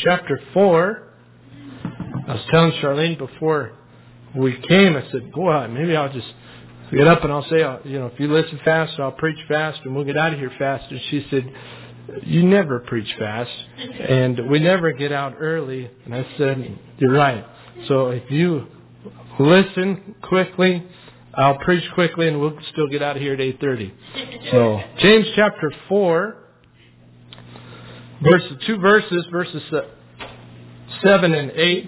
chapter 4. I was telling Charlene before we came, I said, boy, maybe I'll just get up and I'll say, if you listen fast, I'll preach fast and we'll get out of here fast. And she said, you never preach fast and we never get out early. And I said, you're right. So if you listen quickly, I'll preach quickly and we'll still get out of here at 8:30. So James chapter 4, verses 7 and 8.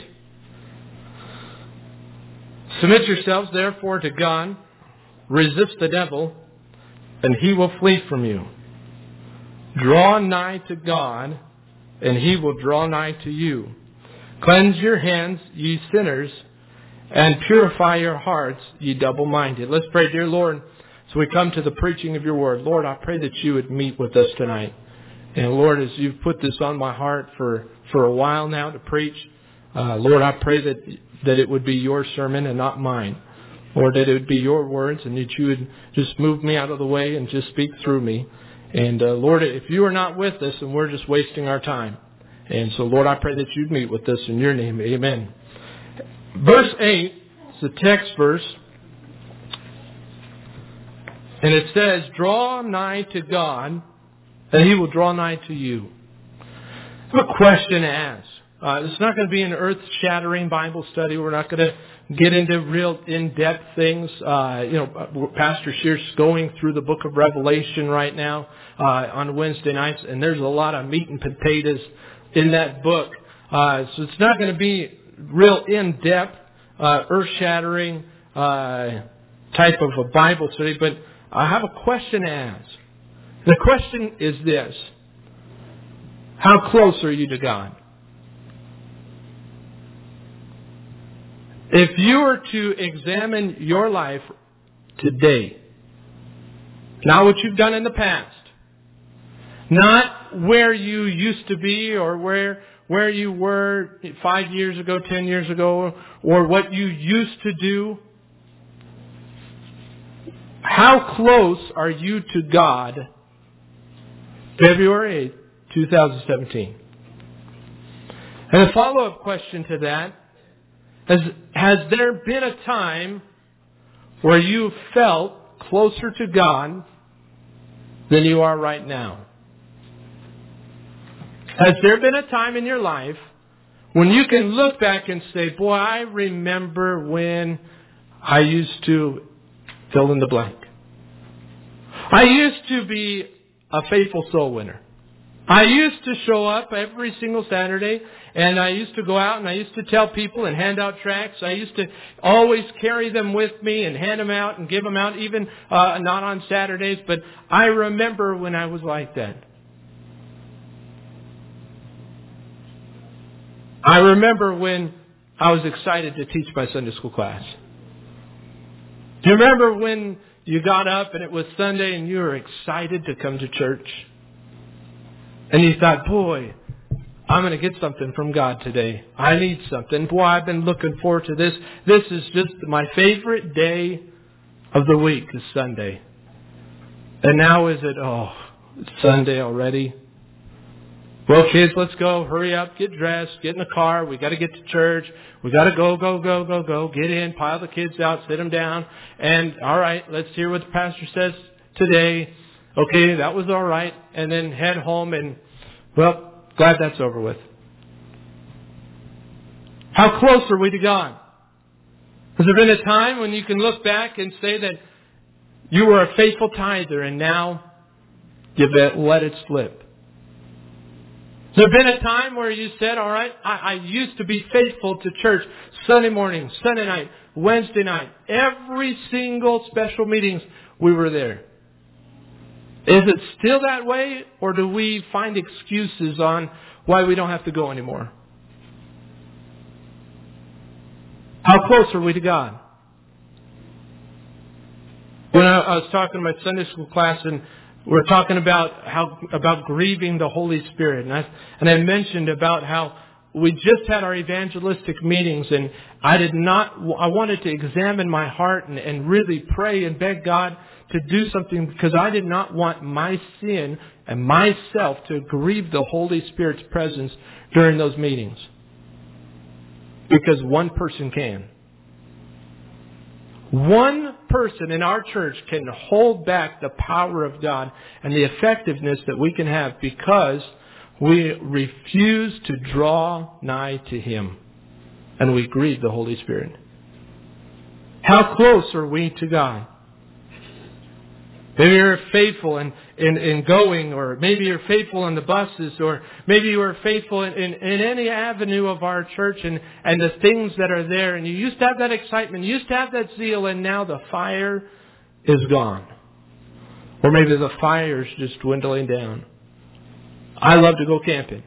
Submit yourselves therefore to God, resist the devil, and he will flee from you. Draw nigh to God, and he will draw nigh to you. Cleanse your hands, ye sinners, and purify your hearts, ye double-minded. Let's pray, dear Lord, so we come to the preaching of your word. Lord, I pray that you would meet with us tonight. And Lord, as you've put this on my heart for a while now to preach, Lord, I pray that it would be your sermon and not mine. Lord, that it would be your words and that you would just move me out of the way and just speak through me. And Lord, if you are not with us, then we're just wasting our time. And so, Lord, I pray that you'd meet with us in your name. Amen. Verse 8 is the text verse. And it says, draw nigh to God, and he will draw nigh to you. I have a question to ask. It's not going to be an earth-shattering Bible study. We're not going to get into real in-depth things. Pastor Shear's going through the book of Revelation right now on Wednesday nights, and there's a lot of meat and potatoes in that book. So it's not going to be real in-depth, earth-shattering type of a Bible study, but I have a question to ask. The question is this: how close are you to God? If you were to examine your life today, not what you've done in the past, not where you used to be or where you were 5 years ago, 10 years ago, or what you used to do, how close are you to God February 8th, 2017? And a follow-up question to that: Has there been a time where you felt closer to God than you are right now? Has there been a time in your life when you can look back and say, boy, I remember when I used to fill in the blank. I used to be a faithful soul winner. I used to show up every single Saturday, and I used to go out and I used to tell people and hand out tracts. I used to always carry them with me and hand them out and give them out, even not on Saturdays. But I remember when I was like that. I remember when I was excited to teach my Sunday school class. Do you remember when you got up and it was Sunday and you were excited to come to church? And you thought, boy, I'm going to get something from God today. I need something. Boy, I've been looking forward to this. This is just my favorite day of the week is Sunday. And now is it, it's Sunday already? Well, kids, let's go. Hurry up. Get dressed. Get in the car. We got to get to church. We got to go. Get in. Pile the kids out. Sit them down. And, all right, let's hear what the pastor says today. Okay, that was all right. And then head home and, well, glad that's over with. How close are we to God? Has there been a time when you can look back and say that you were a faithful tither and now you've let it slip? Has there been a time where you said, all right, I used to be faithful to church Sunday morning, Sunday night, Wednesday night, every single special meetings we were there? Is it still that way, or do we find excuses on why we don't have to go anymore? How close are we to God? When I was talking to my Sunday school class, and we're talking about grieving the Holy Spirit, and I mentioned about how we just had our evangelistic meetings, and I wanted to examine my heart and really pray and beg God to do something because I did not want my sin and myself to grieve the Holy Spirit's presence during those meetings. Because one person can. One person in our church can hold back the power of God and the effectiveness that we can have because we refuse to draw nigh to Him. And we grieve the Holy Spirit. How close are we to God? Maybe you're faithful in going, or maybe you're faithful in the buses, or maybe you are faithful in any avenue of our church and the things that are there. And you used to have that excitement, you used to have that zeal, and now the fire is gone. Or maybe the fire is just dwindling down. I love to go camping.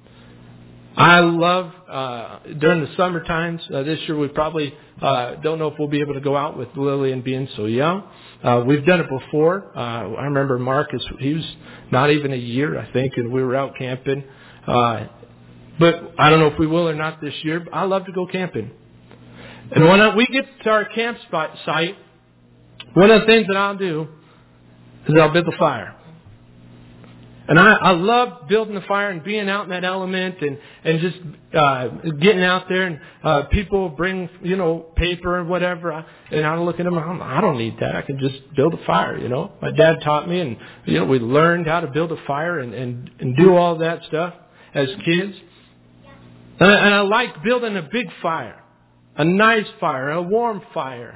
I love, during the summer times, this year we probably don't know if we'll be able to go out with Lillian being so young. We've done it before. I remember Marcus, he was not even a year, I think, and we were out camping. But I don't know if we will or not this year, but I love to go camping. And when we get to our camp site, one of the things that I'll do is I'll build a fire. And I love building the fire and being out in that element and just getting out there, and people bring, paper and whatever. And I look at them, I don't need that. I can just build a fire, My dad taught me, and, we learned how to build a fire and do all that stuff as kids. And I like building a big fire, a nice fire, a warm fire.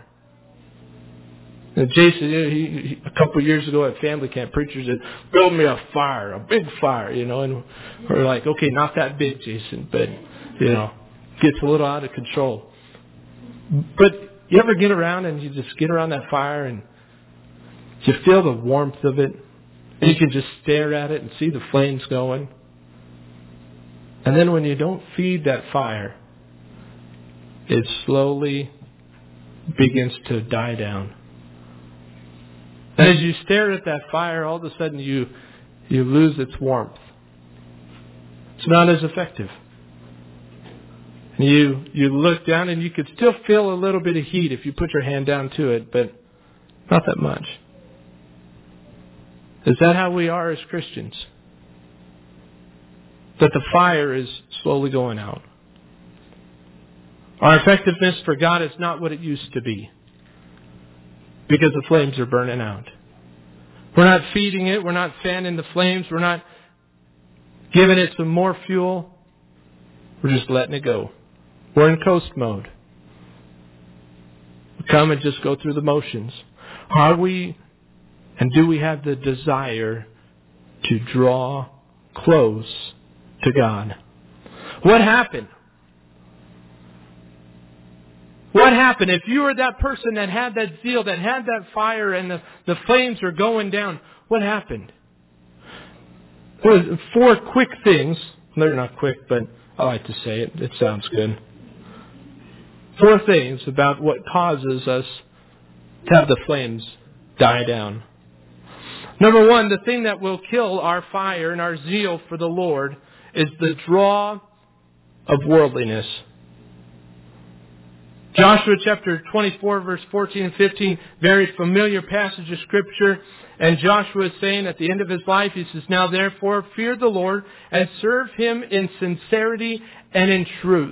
And Jason, he a couple of years ago at family camp, preacher said, build me a fire, a big fire, and we're like, okay, not that big, Jason, but, gets a little out of control. But you ever get around and you just get around that fire and you feel the warmth of it, and you can just stare at it and see the flames going. And then when you don't feed that fire, it slowly begins to die down. And as you stare at that fire, all of a sudden you lose its warmth. It's not as effective. And you look down and you could still feel a little bit of heat if you put your hand down to it, but not that much. Is that how we are as Christians? That the fire is slowly going out. Our effectiveness for God is not what it used to be. Because the flames are burning out. We're not feeding it. We're not fanning the flames. We're not giving it some more fuel. We're just letting it go. We're in coast mode. We come and just go through the motions. Are we, and do we have the desire to draw close to God? What happened? What happened? If you were that person that had that zeal, that had that fire, and the flames are going down, what happened? Well, 4 quick things. They're not quick, but I like to say it. It sounds good. 4 things about what causes us to have the flames die down. Number 1, the thing that will kill our fire and our zeal for the Lord is the draw of worldliness. Joshua chapter 24, verse 14 and 15, very familiar passage of Scripture. And Joshua is saying at the end of his life, he says, now therefore fear the Lord and serve Him in sincerity and in truth.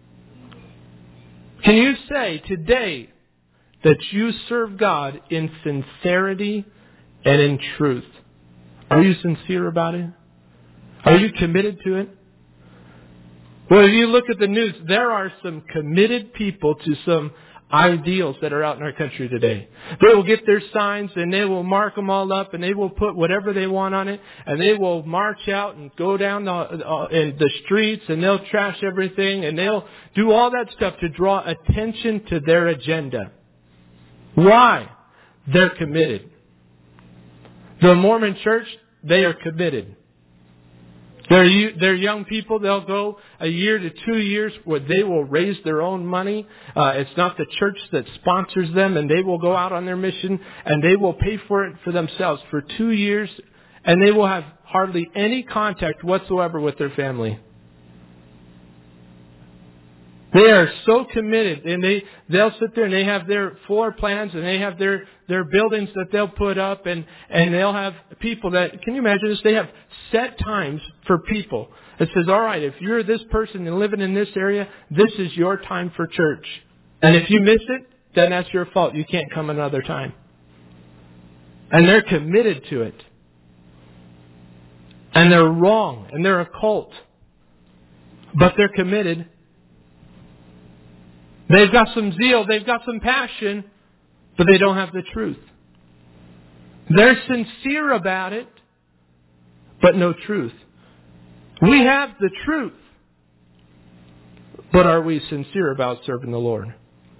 Can you say today that you serve God in sincerity and in truth? Are you sincere about it? Are you committed to it? Well, if you look at the news, there are some committed people to some ideals that are out in our country today. They will get their signs and they will mark them all up and they will put whatever they want on it and they will march out and go down in the streets and they'll trash everything and they'll do all that stuff to draw attention to their agenda. Why? They're committed. The Mormon Church, they are committed. They're young people. They'll go a year to 2 years where they will raise their own money. It's not the church that sponsors them, and they will go out on their mission, and they will pay for it for themselves for 2 years, and they will have hardly any contact whatsoever with their family. They are so committed, and they'll sit there and they have their floor plans and they have their buildings that they'll put up, and they'll have people that, can you imagine this? They have set times for people. It says, all right, if you're this person and living in this area, this is your time for church. And if you miss it, then that's your fault. You can't come another time. And they're committed to it. And they're wrong, and they're a cult. But they're committed. They've got some zeal, they've got some passion, but they don't have the truth. They're sincere about it, but no truth. We have the truth, but are we sincere about serving the Lord?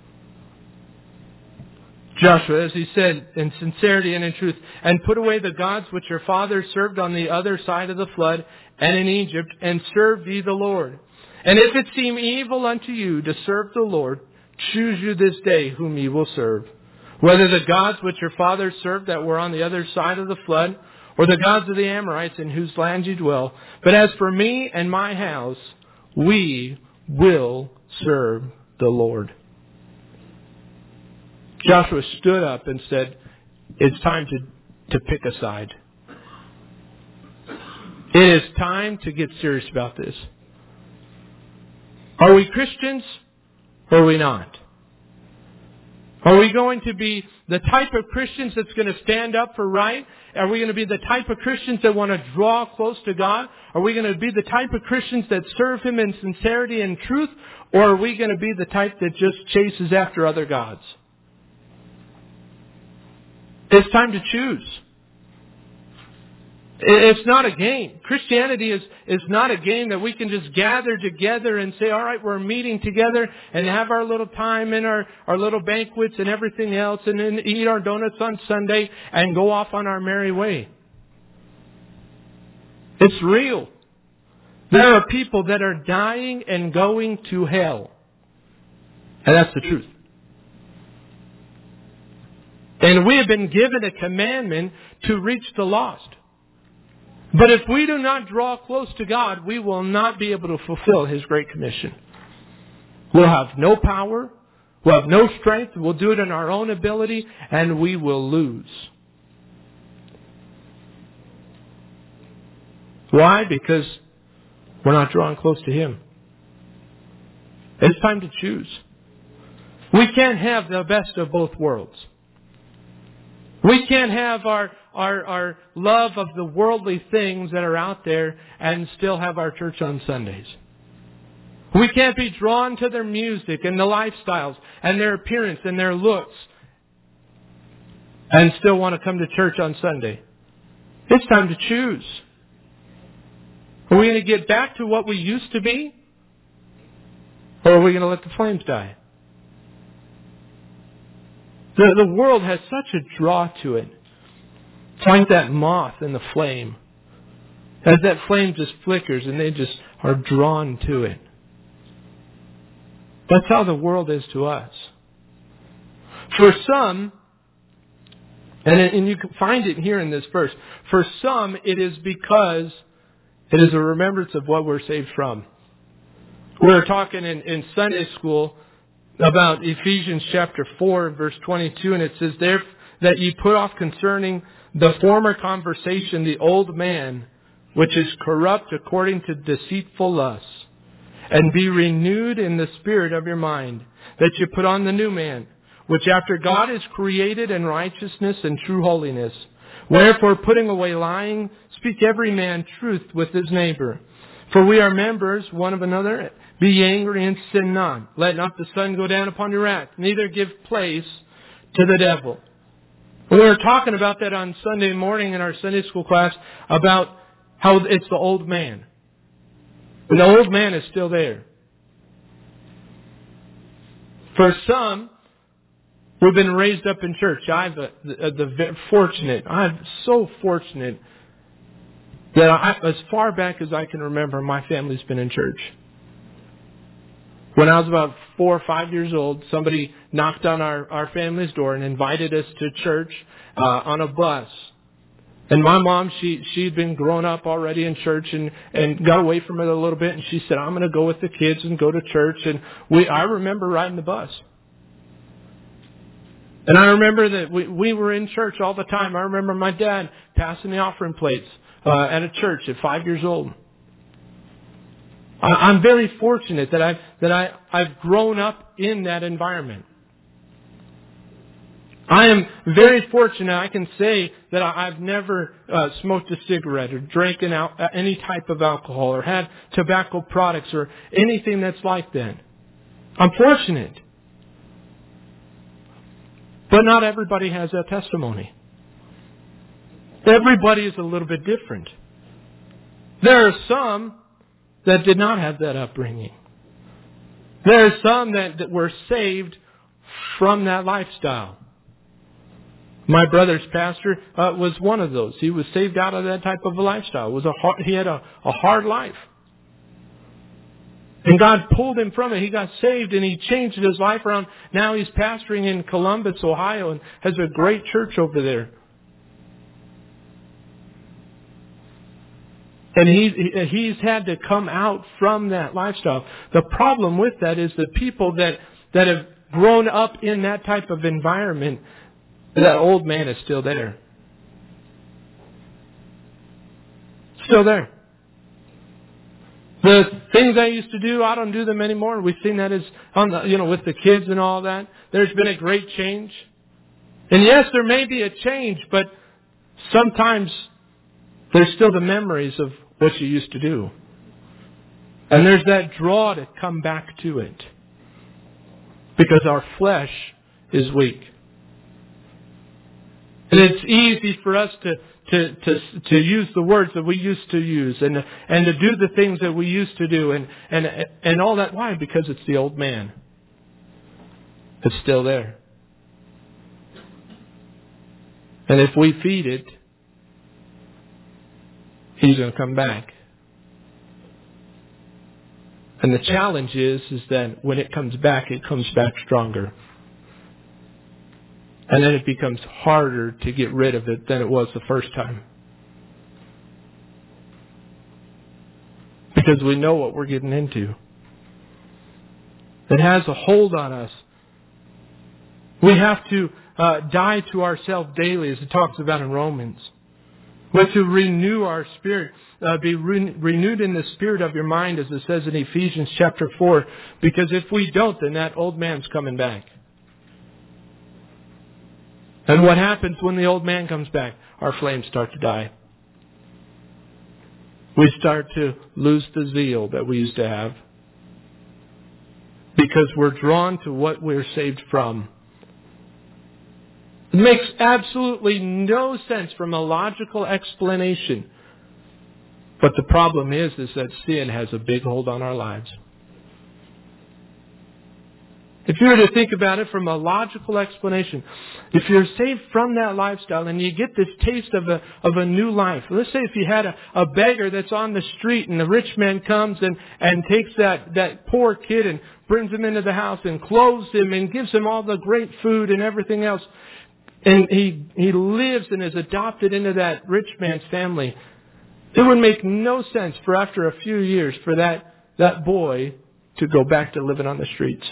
Joshua, as he said, in sincerity and in truth, and put away the gods which your fathers served on the other side of the flood and in Egypt, and serve ye the Lord. And if it seem evil unto you to serve the Lord, choose you this day whom ye will serve, whether the gods which your fathers served that were on the other side of the flood, or the gods of the Amorites in whose land you dwell. But as for me and my house, we will serve the Lord. Joshua stood up and said, it's time to pick a side. It is time to get serious about this. Are we Christians or are we not? Are we going to be the type of Christians that's going to stand up for right? Are we going to be the type of Christians that want to draw close to God? Are we going to be the type of Christians that serve Him in sincerity and truth? Or are we going to be the type that just chases after other gods? It's time to choose. It's not a game. Christianity is not a game that we can just gather together and say, all right, we're meeting together and have our little time and our little banquets and everything else and then eat our donuts on Sunday and go off on our merry way. It's real. There are people that are dying and going to hell. And that's the truth. And we have been given a commandment to reach the lost. But if we do not draw close to God, we will not be able to fulfill His Great Commission. We'll have no power. We'll have no strength. We'll do it in our own ability, and we will lose. Why? Because we're not drawing close to Him. It's time to choose. We can't have the best of both worlds. We can't have our love of the worldly things that are out there and still have our church on Sundays. We can't be drawn to their music and the lifestyles and their appearance and their looks and still want to come to church on Sunday. It's time to choose. Are we going to get back to what we used to be? Or are we going to let the flames die? The world has such a draw to it. It's like that moth in the flame. As that flame just flickers and they just are drawn to it. That's how the world is to us. For some, and you can find it here in this verse, for some it is because it is a remembrance of what we're saved from. We were talking in Sunday school about Ephesians chapter 4 verse 22, and it says there that ye put off concerning the former conversation the old man, which is corrupt according to deceitful lusts, and be renewed in the spirit of your mind, that you put on the new man, which after God is created in righteousness and true holiness. Wherefore, putting away lying, speak every man truth with his neighbor. For we are members one of another. Be ye angry and sin not. Let not the sun go down upon your wrath, neither give place to the devil. We were talking about that on Sunday morning in our Sunday school class about how it's the old man. And the old man is still there. For some, we've been raised up in church. I'm so fortunate that as far back as I can remember, my family's been in church. When I was about 4 or 5 years old, somebody knocked on our family's door and invited us to church on a bus. And my mom, she'd been growing up already in church and got away from it a little bit. And she said, I'm going to go with the kids and go to church. And I remember riding the bus. And I remember that we were in church all the time. I remember my dad passing the offering plates at a church at 5 years old. I'm very fortunate that I've grown up in that environment. I am very fortunate. I can say that I've never smoked a cigarette or drank any type of alcohol or had tobacco products or anything that's like that. I'm fortunate. But not everybody has that testimony. Everybody is a little bit different. There are some that did not have that upbringing. There are some that were saved from that lifestyle. My brother's pastor was one of those. He was saved out of that type of a lifestyle. He had a hard life. And God pulled him from it. He got saved and he changed his life around. Now he's pastoring in Columbus, Ohio, and has a great church over there. And he's had to come out from that lifestyle. The problem with that is the people that have grown up in that type of environment, that old man is still there. Still there. The things I used to do, I don't do them anymore. We've seen that as with the kids and all that. There's been a great change. And yes, there may be a change, but sometimes there's still the memories of what you used to do. And there's that draw to come back to it. Because our flesh is weak. And it's easy for us to use the words that we used to use and to do the things that we used to do and all that. Why? Because it's the old man. It's still there. And if we feed it, he's going to come back. And the challenge is that when it comes back stronger. And then it becomes harder to get rid of it than it was the first time. Because we know what we're getting into. It has a hold on us. We have to die to ourselves daily, as it talks about in Romans. We have to renew our spirit, be renewed in the spirit of your mind, as it says in Ephesians chapter 4. Because if we don't, then that old man's coming back. And what happens when the old man comes back? Our flames start to die. We start to lose the zeal that we used to have. Because we're drawn to what we're saved from. It makes absolutely no sense from a logical explanation. But the problem is that sin has a big hold on our lives. If you were to think about it from a logical explanation, if you're saved from that lifestyle and you get this taste of a new life. Let's say if you had a beggar that's on the street and the rich man comes and takes that poor kid and brings him into the house and clothes him and gives him all the great food and everything else. And he lives and is adopted into that rich man's family. It would make no sense for after a few years for that boy to go back to living on the streets.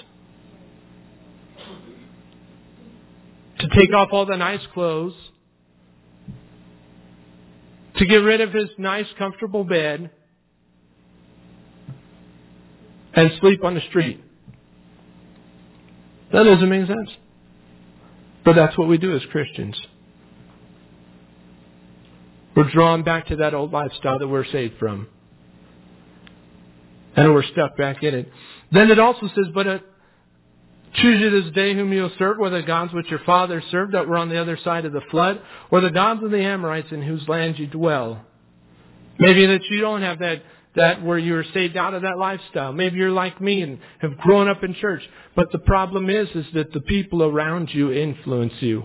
To take off all the nice clothes. To get rid of his nice, comfortable bed. And sleep on the street. That doesn't make sense. But that's what we do as Christians. We're drawn back to that old lifestyle that we're saved from. And we're stuck back in it. Then it also says, but choose you this day whom you'll serve, whether the gods which your fathers served that were on the other side of the flood, or the gods of the Amorites in whose land you dwell. Maybe that you don't have that where you were saved out of that lifestyle. Maybe you're like me and have grown up in church. But the problem is that the people around you influence you.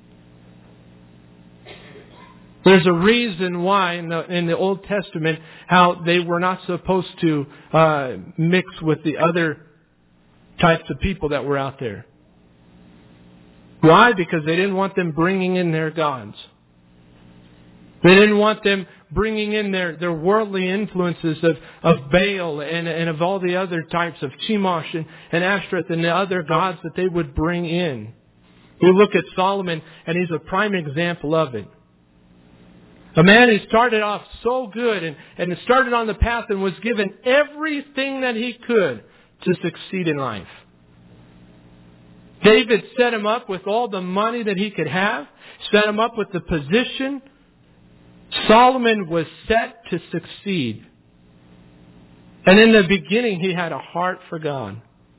There's a reason why in the Old Testament how they were not supposed to mix with the other types of people that were out there. Why? Because they didn't want them bringing in their gods. They didn't want them bringing in their worldly influences of Baal and of all the other types of Chemosh and Ashtoreth and the other gods that they would bring in. We look at Solomon, and he's a prime example of it. A man who started off so good and started on the path and was given everything that he could to succeed in life. David set him up with all the money that he could have, set him up with the position. Solomon was set to succeed. And in the beginning, he had a heart for God.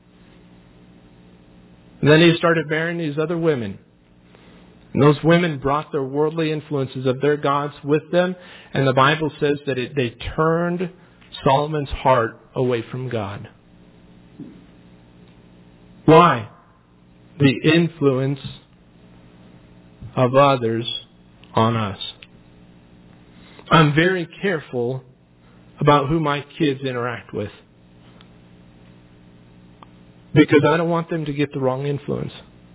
And then he started marrying these other women. And those women brought their worldly influences of their gods with them. And the Bible says that they turned Solomon's heart away from God. Why? The influence of others on us. I'm very careful about who my kids interact with, because I don't want them to get the wrong influence.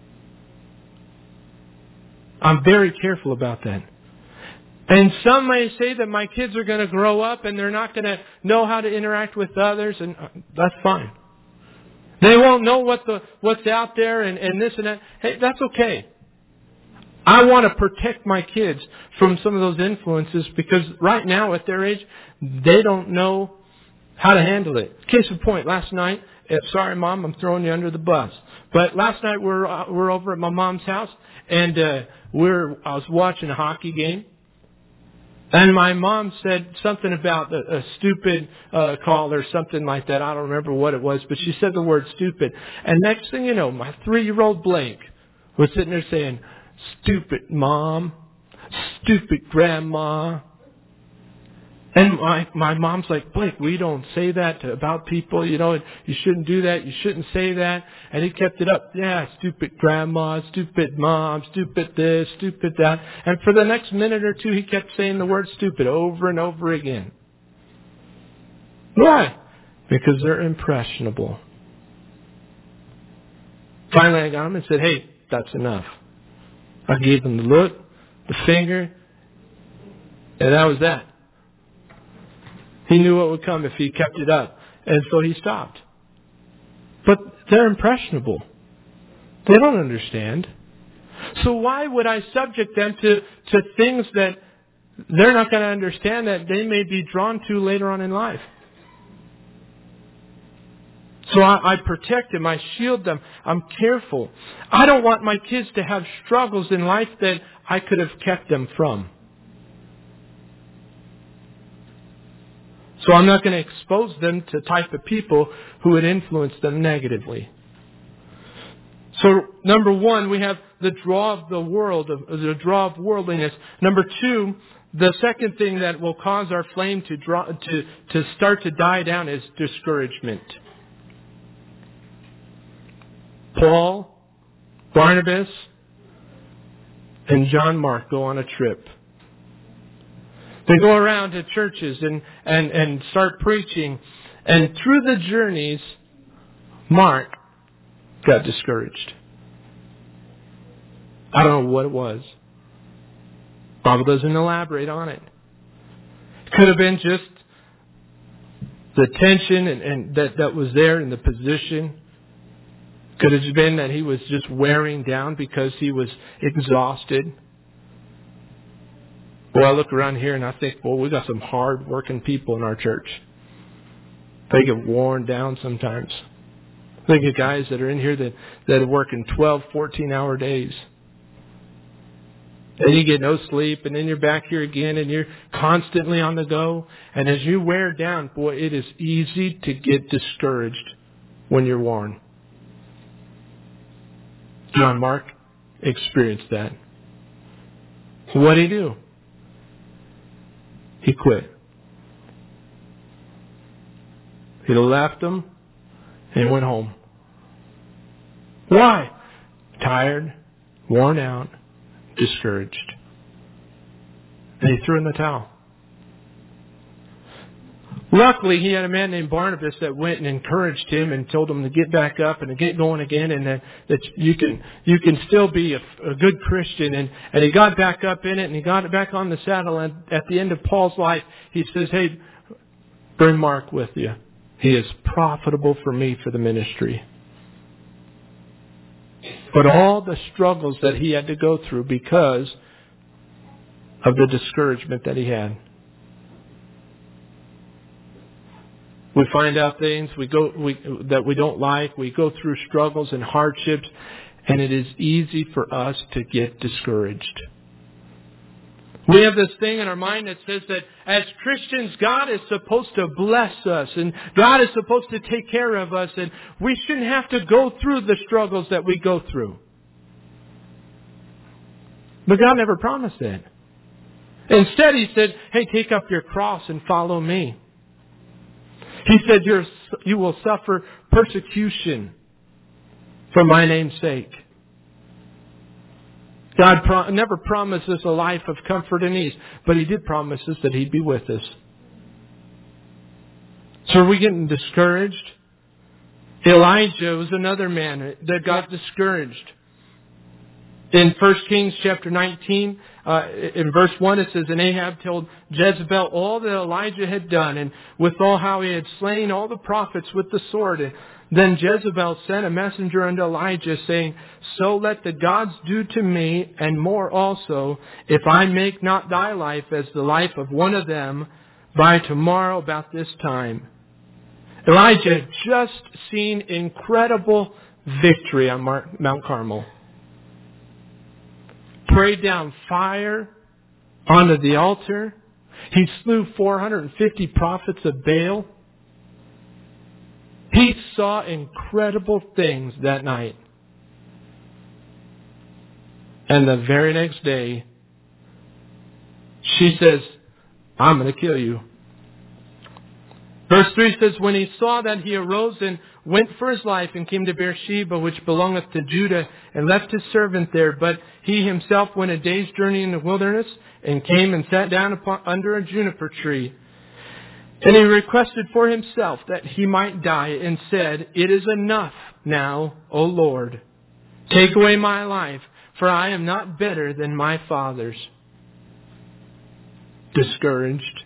I'm very careful about that. And some may say that my kids are going to grow up and they're not going to know how to interact with others, and that's fine. They won't know what's out there and this and that. Hey, that's okay. I want to protect my kids from some of those influences, because right now at their age, they don't know how to handle it. Case in point, last night, sorry Mom, I'm throwing you under the bus. But last night we're over at my mom's house, and I was watching a hockey game. And my mom said something about a stupid call or something like that. I don't remember what it was, but she said the word stupid. And next thing you know, my 3-year-old Blake was sitting there saying, "Stupid Mom, stupid Grandma." And my mom's like, "Blake, we don't say that about people. You know, you shouldn't do that. You shouldn't say that." And he kept it up. "Yeah, stupid Grandma, stupid Mom, stupid this, stupid that." And for the next minute or two, he kept saying the word stupid over and over again. Why? Because they're impressionable. Finally, I got him and said, "Hey, that's enough." I gave him the look, the finger, and that was that. He knew what would come if he kept it up. And so he stopped. But they're impressionable. They don't understand. So why would I subject them to things that they're not going to understand, that they may be drawn to later on in life? So I protect them. I shield them. I'm careful. I don't want my kids to have struggles in life that I could have kept them from. So I'm not going to expose them to the type of people who would influence them negatively. So number 1, we have the draw of the world, the draw of worldliness. Number 2, the second thing that will cause our flame to start to die down is discouragement. Paul, Barnabas, and John Mark go on a trip. They go around to churches and start preaching. And through the journeys, Mark got discouraged. I don't know what it was. The Bible doesn't elaborate on it. It could have been just the tension and that was there in the position. Could have been that he was just wearing down because he was exhausted. Well, I look around here and I think, well, we got some hard-working people in our church. They get worn down sometimes. I think of guys that are in here that are working 12, 14-hour days. And you get no sleep, and then you're back here again, and you're constantly on the go. And as you wear down, boy, it is easy to get discouraged when you're worn. John Mark experienced that. What did he do? He quit. He left them and went home. Why? Tired, worn out, discouraged. And he threw in the towel. Luckily, he had a man named Barnabas that went and encouraged him and told him to get back up and to get going again, and that you can still be a good Christian. And he got back up in it, and he got back on the saddle. And at the end of Paul's life, he says, "Hey, bring Mark with you. He is profitable for me for the ministry." But all the struggles that he had to go through because of the discouragement that he had. We find out things that we don't like. We go through struggles and hardships, and it is easy for us to get discouraged. We have this thing in our mind that says that as Christians, God is supposed to bless us, and God is supposed to take care of us, and we shouldn't have to go through the struggles that we go through. But God never promised that. Instead, He said, "Hey, take up your cross and follow me." He said, "You will suffer persecution for my name's sake." God never promised us a life of comfort and ease, but He did promise us that He'd be with us. So are we getting discouraged? Elijah was another man that got discouraged. In 1 Kings chapter 19, in verse 1, it says, "And Ahab told Jezebel all that Elijah had done, and withal how he had slain all the prophets with the sword. And then Jezebel sent a messenger unto Elijah, saying, So let the gods do to me, and more also, if I make not thy life as the life of one of them by tomorrow about this time." Elijah had just seen incredible victory on Mount Carmel. Prayed down fire onto the altar. He slew 450 prophets of Baal. He saw incredible things that night. And the very next day, she says, "I'm going to kill you." Verse 3 says, "When he saw that, he arose and went for his life and came to Beersheba, which belongeth to Judah, and left his servant there. But he himself went a day's journey in the wilderness, and came and sat down under a juniper tree. And he requested for himself that he might die, and said, It is enough now, O Lord. Take away my life, for I am not better than my fathers." Discouraged.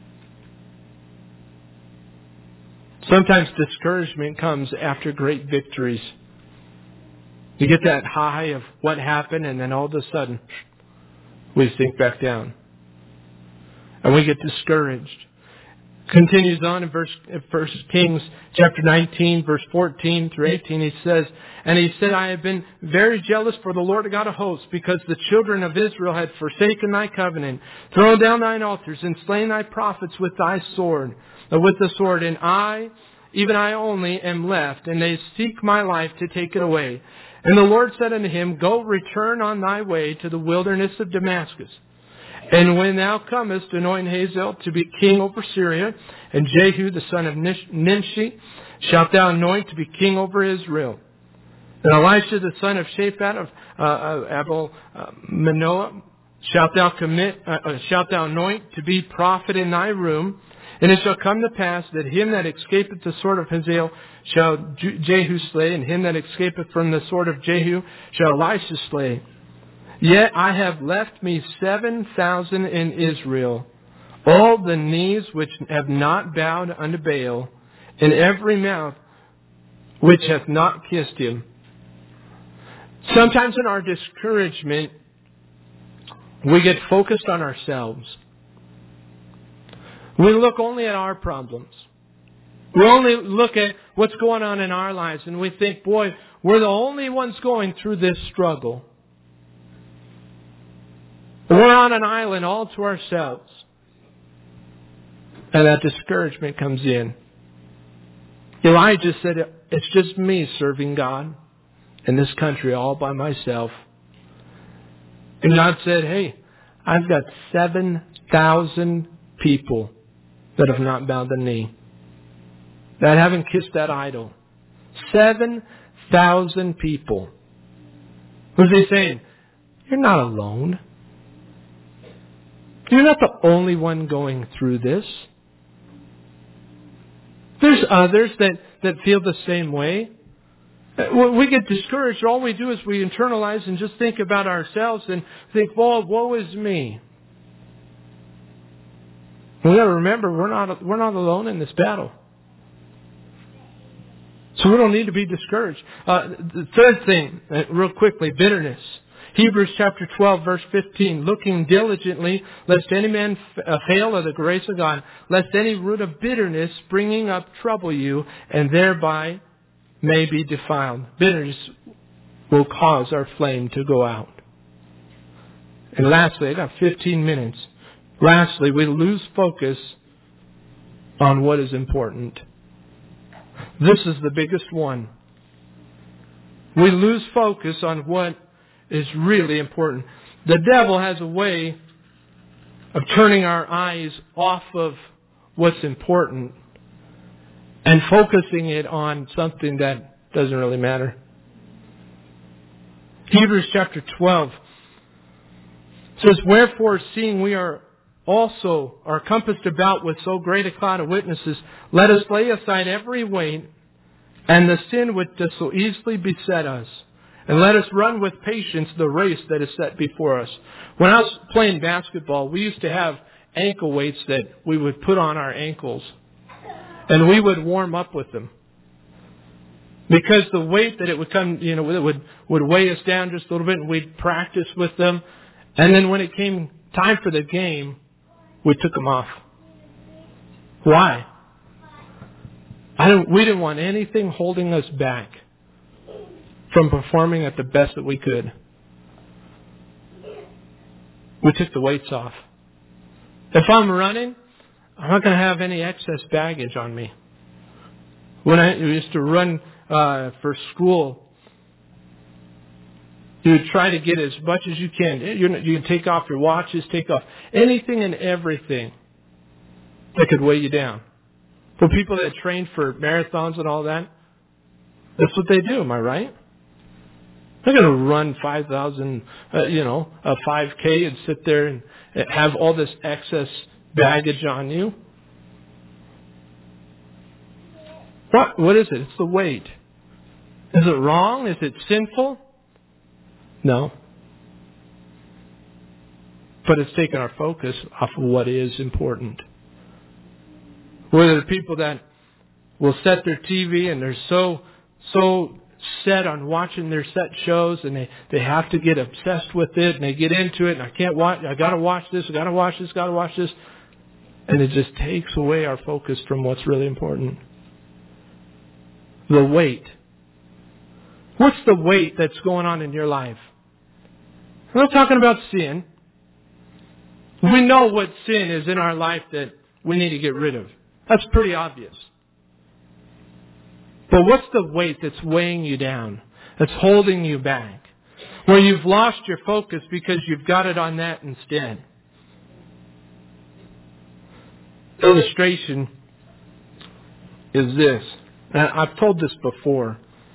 Sometimes discouragement comes after great victories. You get that high of what happened, and then all of a sudden, we sink back down. And we get discouraged. Continues on in 1 Kings chapter 19, verse 14 through 18. He says, "And he said, I have been very jealous for the Lord God of hosts, because the children of Israel had forsaken thy covenant, thrown down thine altars, and slain thy prophets with the sword. And I, even I only, am left, and they seek my life to take it away. And the Lord said unto him, Go, return on thy way to the wilderness of Damascus. And when thou comest, anoint Hazael to be king over Syria, and Jehu the son of Nimshi shalt thou anoint to be king over Israel. And Elisha the son of Shaphat of Abel Manoah shalt thou anoint to be prophet in thy room. And it shall come to pass that him that escapeth the sword of Hazael shall Jehu slay, and him that escapeth from the sword of Jehu shall Elisha slay. Yet I have left me 7,000 in Israel, all the knees which have not bowed unto Baal, and every mouth which hath not kissed him." Sometimes in our discouragement, we get focused on ourselves. We look only at our problems. We only look at what's going on in our lives, and we think, boy, we're the only ones going through this struggle. We're on an island all to ourselves. And that discouragement comes in. Elijah said, "It's just me serving God in this country all by myself." And God said, "Hey, I've got 7,000 people that have not bowed the knee, that haven't kissed that idol. 7,000 people." What's he saying? You're not alone. You're not the only one going through this. There's others that feel the same way. When we get discouraged, all we do is we internalize and just think about ourselves and think, well, woe is me. We got to remember, we're not alone in this battle. So we don't need to be discouraged. The third thing, real quickly, bitterness. Hebrews chapter 12, verse 15. Looking diligently, lest any man fail of the grace of God, lest any root of bitterness springing up trouble you, and thereby may be defiled. Bitterness will cause our flame to go out. And lastly, I got 15 minutes. Lastly, we lose focus on what is important. This is the biggest one. We lose focus on what is really important. The devil has a way of turning our eyes off of what's important and focusing it on something that doesn't really matter. Hebrews chapter 12 says, wherefore, seeing we are compassed about with so great a cloud of witnesses, let us lay aside every weight and the sin which does so easily beset us, and let us run with patience the race that is set before us. When I was playing basketball, we used to have ankle weights that we would put on our ankles, and we would warm up with them. Because the weight that it would come, it would weigh us down just a little bit, and we'd practice with them. And then when it came time for the game, we took them off. Why? We didn't want anything holding us back from performing at the best that we could. We took the weights off. If I'm running, I'm not going to have any excess baggage on me. When I used to run for school, you would try to get as much as you can. You can take off your watches, take off anything and everything that could weigh you down. For people that train for marathons and all that, that's what they do. Am I right? They're going to run 5,000, a 5K and sit there and have all this excess baggage on you. What is it? It's the weight. Is it wrong? Is it sinful? No. But it's taken our focus off of what is important. We're the people that will set their TV and they're so set on watching their set shows, and they have to get obsessed with it, and they get into it, and I gotta watch this, gotta watch this. And it just takes away our focus from what's really important. The weight. What's the weight that's going on in your life? I'm not talking about sin. We know what sin is in our life that we need to get rid of. That's pretty obvious. But what's the weight that's weighing you down, that's holding you back, where you've lost your focus because you've got it on that instead? Illustration is this. Now, I've told this before.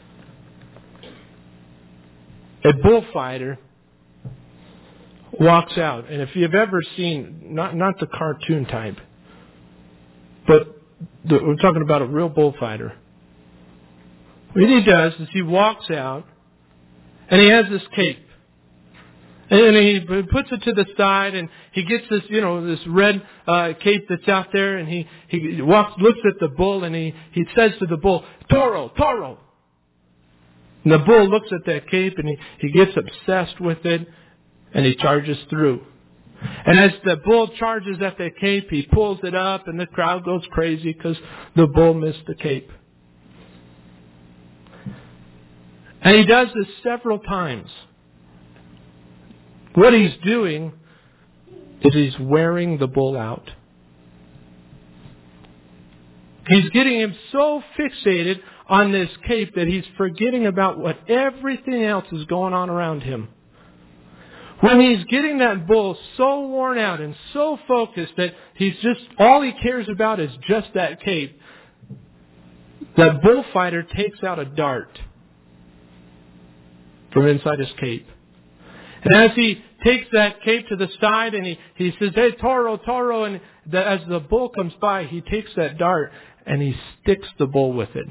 A bullfighter walks out, and if you've ever seen, not the cartoon type, but we're talking about a real bullfighter. What he does is he walks out, and he has this cape. And he puts it to the side, and he gets this, this red cape that's out there, and he looks at the bull, and he says to the bull, "Toro, Toro." And the bull looks at that cape, and he gets obsessed with it, and he charges through. And as the bull charges at that cape, he pulls it up, and the crowd goes crazy because the bull missed the cape. And he does this several times. What he's doing is he's wearing the bull out. He's getting him so fixated on this cape that he's forgetting about what everything else is going on around him. When he's getting that bull so worn out and so focused that all he cares about is just that cape, that bullfighter takes out a dart from inside his cape. And as he takes that cape to the side and he says, "Hey, Toro, Toro," and as the bull comes by, he takes that dart and he sticks the bull with it.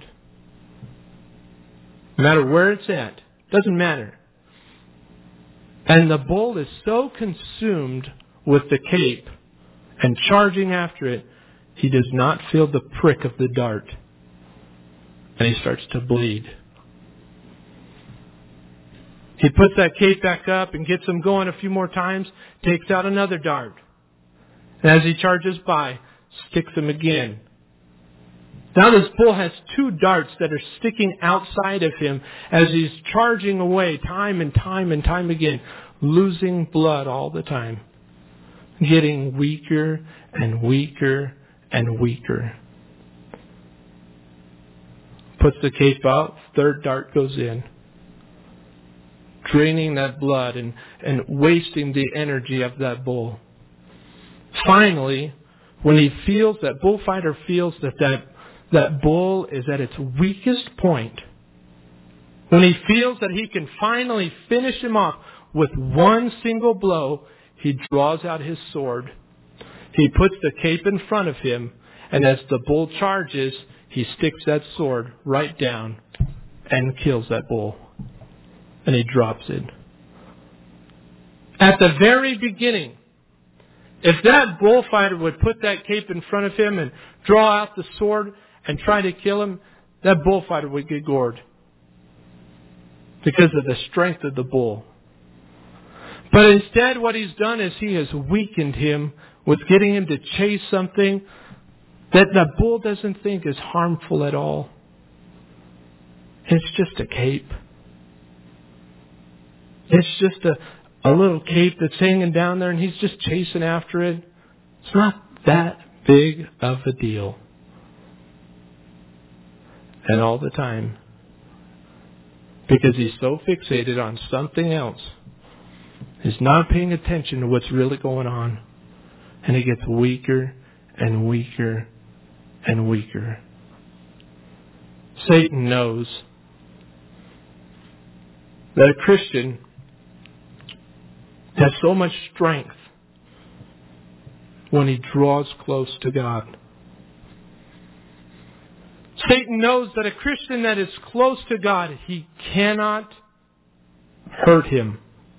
No matter where it's at, doesn't matter. And the bull is so consumed with the cape and charging after it, he does not feel the prick of the dart. And he starts to bleed. He puts that cape back up and gets him going a few more times, takes out another dart. And as he charges by, sticks him again. Now this bull has two darts that are sticking outside of him as he's charging away time and time and time again, losing blood all the time, getting weaker and weaker and weaker. Puts the cape out, third dart goes in, draining that blood and wasting the energy of that bull. Finally, when he feels, that bullfighter feels that bull is at its weakest point, when he feels that he can finally finish him off with one single blow, he draws out his sword. He puts the cape in front of him, and as the bull charges, he sticks that sword right down and kills that bull. And he drops it. At the very beginning, if that bullfighter would put that cape in front of him and draw out the sword and try to kill him, that bullfighter would get gored because of the strength of the bull. But instead, what he's done is he has weakened him with getting him to chase something that the bull doesn't think is harmful at all. It's just a cape. It's just a little cape that's hanging down there and he's just chasing after it. It's not that big of a deal. And all the time, because he's so fixated on something else, he's not paying attention to what's really going on. And he gets weaker and weaker and weaker. Satan knows that a Christian has so much strength when he draws close to God. Satan knows that a Christian that is close to God, he cannot hurt him.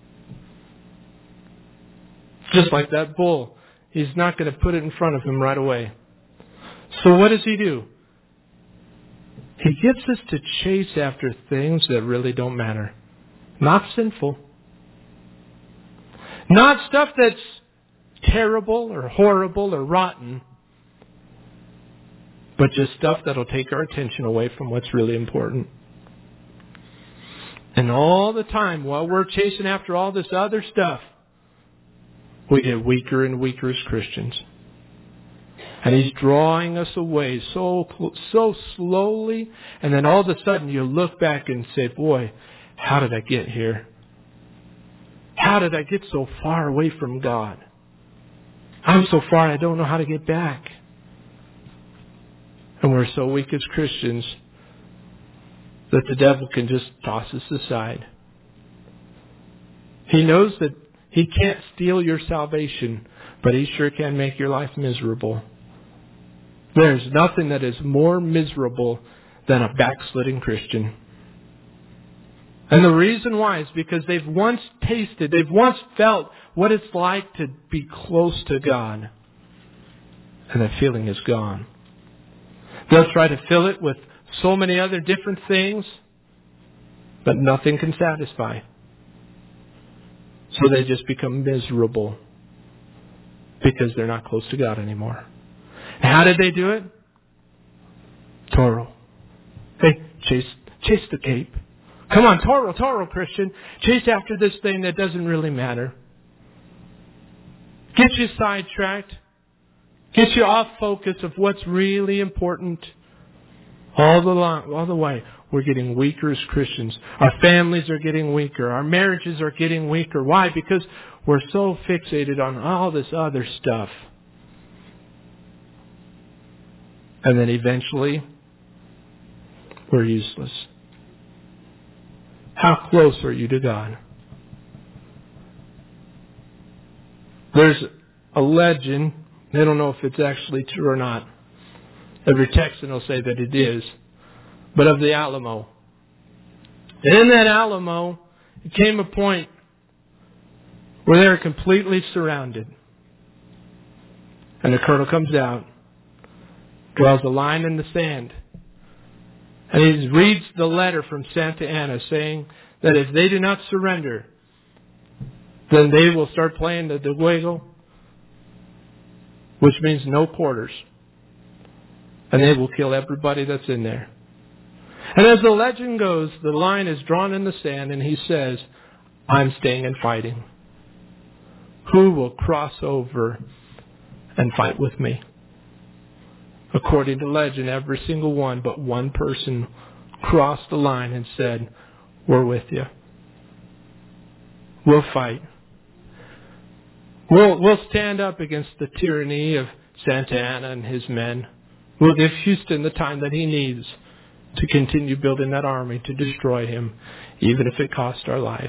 Just like that bull. He's not going to put it in front of him right away. So what does he do? He gets us to chase after things that really don't matter. Not sinful. Not stuff that's terrible or horrible or rotten. But just stuff that'll take our attention away from what's really important. And all the time, while we're chasing after all this other stuff, we get weaker and weaker as Christians. And he's drawing us away so slowly. And then all of a sudden you look back and say, boy, how did I get here? How did I get so far away from God? I'm so far I don't know how to get back. And we're so weak as Christians that the devil can just toss us aside. He knows that he can't steal your salvation, but he sure can make your life miserable. There's nothing that is more miserable than a backsliding Christian. And the reason why is because they've once tasted, they've once felt what it's like to be close to God. And that feeling is gone. They'll try to fill it with so many other different things, but nothing can satisfy. So they just become miserable because they're not close to God anymore. And how did they do it? Toro. Hey, chase the cape. Come on, Toro, Christian. Chase after this thing that doesn't really matter. Get you sidetracked. Get you off focus of what's really important. All the way, we're getting weaker as Christians. Our families are getting weaker. Our marriages are getting weaker. Why? Because we're so fixated on all this other stuff. And then eventually, we're useless. How close are you to God? There's a legend. I don't know if it's actually true or not. Every Texan will say that it is. But of the Alamo. And in that Alamo, it came a point where they were completely surrounded. And the colonel comes out, draws a line in the sand, and he reads the letter from Santa Anna saying that if they do not surrender, then they will start playing the Deguego, which means no quarters. And they will kill everybody that's in there. And as the legend goes, the line is drawn in the sand and he says, I'm staying and fighting. Who will cross over and fight with me? According to legend, every single one but one person crossed the line and said, we're with you. We'll fight. We'll stand up against the tyranny of Santa Anna and his men. We'll give Houston the time that he needs to continue building that army to destroy him, even if it costs our life.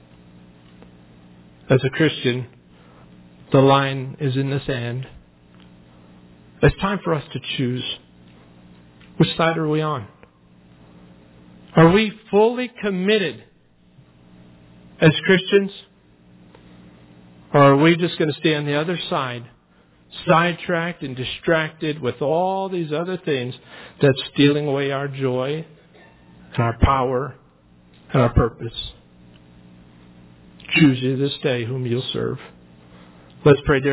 As a Christian, the line is in the sand. It's time for us to choose. Which side are we on? Are we fully committed as Christians? Or are we just going to stay on the other side, sidetracked and distracted with all these other things that's stealing away our joy and our power and our purpose? Choose you this day whom you'll serve. Let's pray, dear